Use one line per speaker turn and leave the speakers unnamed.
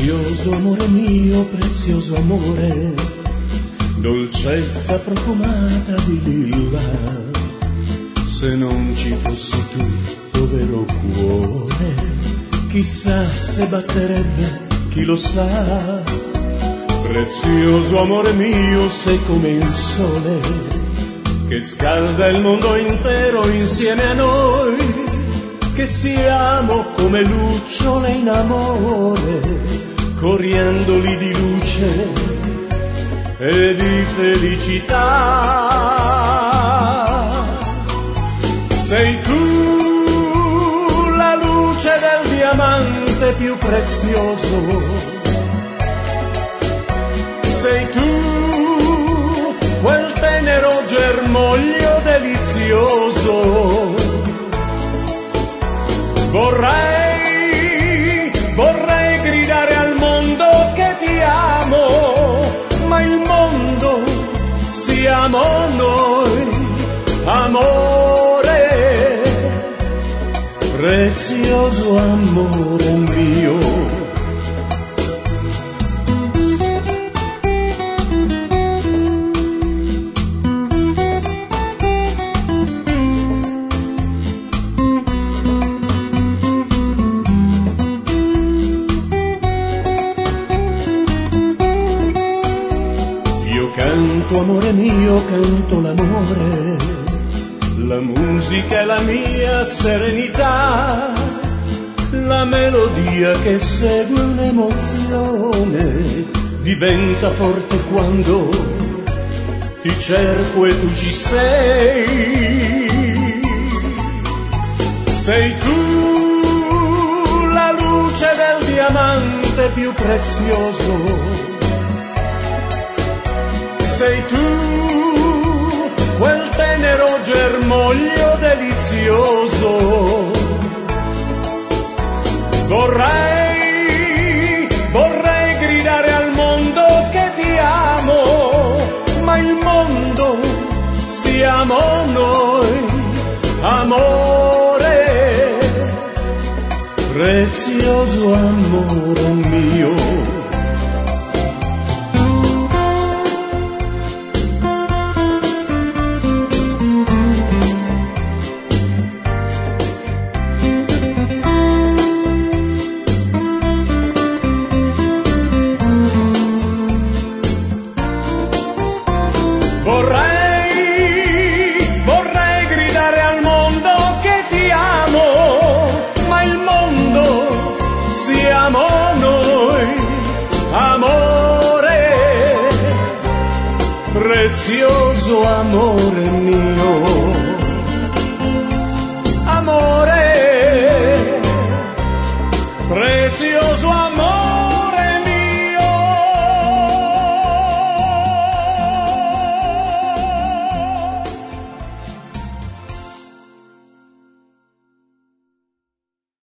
Prezioso amore mio, prezioso amore, dolcezza profumata di lilla, se non ci fossi tu, povero cuore, chissà se batterebbe, chi lo sa. Prezioso amore mio, sei come il sole che scalda il mondo intero insieme a noi, che siamo come lucciole in amore, coriandoli di luce e di felicità. Sei tu la luce del diamante più prezioso, sei tu quel tenero germoglio delizioso. Vorrei gridare al mondo che ti amo, ma il mondo siamo noi, amore, prezioso amore mio. Canto amore mio, canto l'amore, la musica è la mia serenità, la melodia che segue un'emozione diventa forte quando ti cerco e tu ci sei. Sei tu la luce del diamante più prezioso, sei tu quel tenero germoglio delizioso. Vorrei gridare al mondo che ti amo, ma il mondo siamo noi, amore, prezioso amore mio. Vorrei gridare al mondo che ti amo, ma il mondo siamo noi, amore, prezioso amore mio.